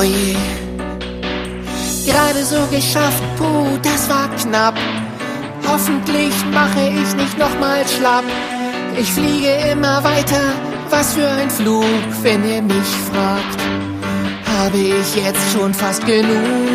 je. Gerade so geschafft, puh, das war knapp. Hoffentlich mache ich nicht nochmal schlapp. Ich fliege immer weiter, was für ein Flug, wenn ihr mich fragt. Habe ich jetzt schon fast genug.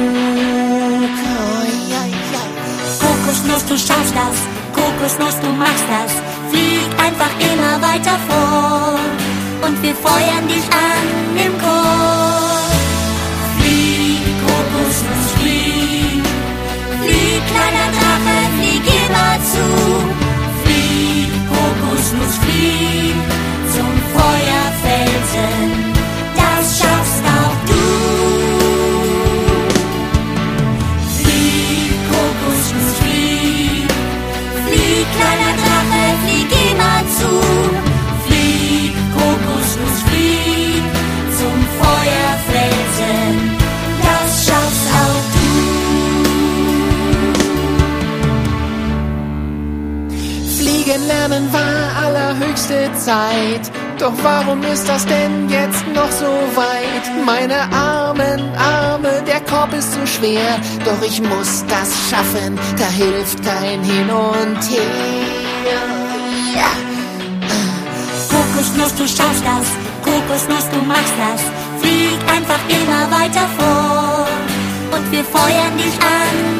Oh, ja, ja. Kokosnuss, du schaffst das. Kokosnuss, du machst das. Flieg einfach immer weiter vor. Und wir feuern dich an im Chor. Flieg, Kokosnuss, flieg. Flieg, kleiner Drache, flieg immer zu. Flieg, Kokosnuss, flieg. Zum Feuerfelsen, das schaffst auch du. Flieg, Kokosnuss, flieg. Flieg, kleiner Drache, flieg immer zu. Flieg, Kokosnuss, flieg. Zum Feuerfelsen, das schaffst auch du. Fliegen lernen war allerhöchste Zeit. Doch warum ist das denn jetzt noch so weit? Meine armen Arme, der Korb ist zu schwer. Doch ich muss das schaffen, da hilft kein Hin und Her. Ja. Kokosnuss, du schaffst das. Kokosnuss, du machst das. Flieg einfach immer weiter vor. Und wir feuern dich an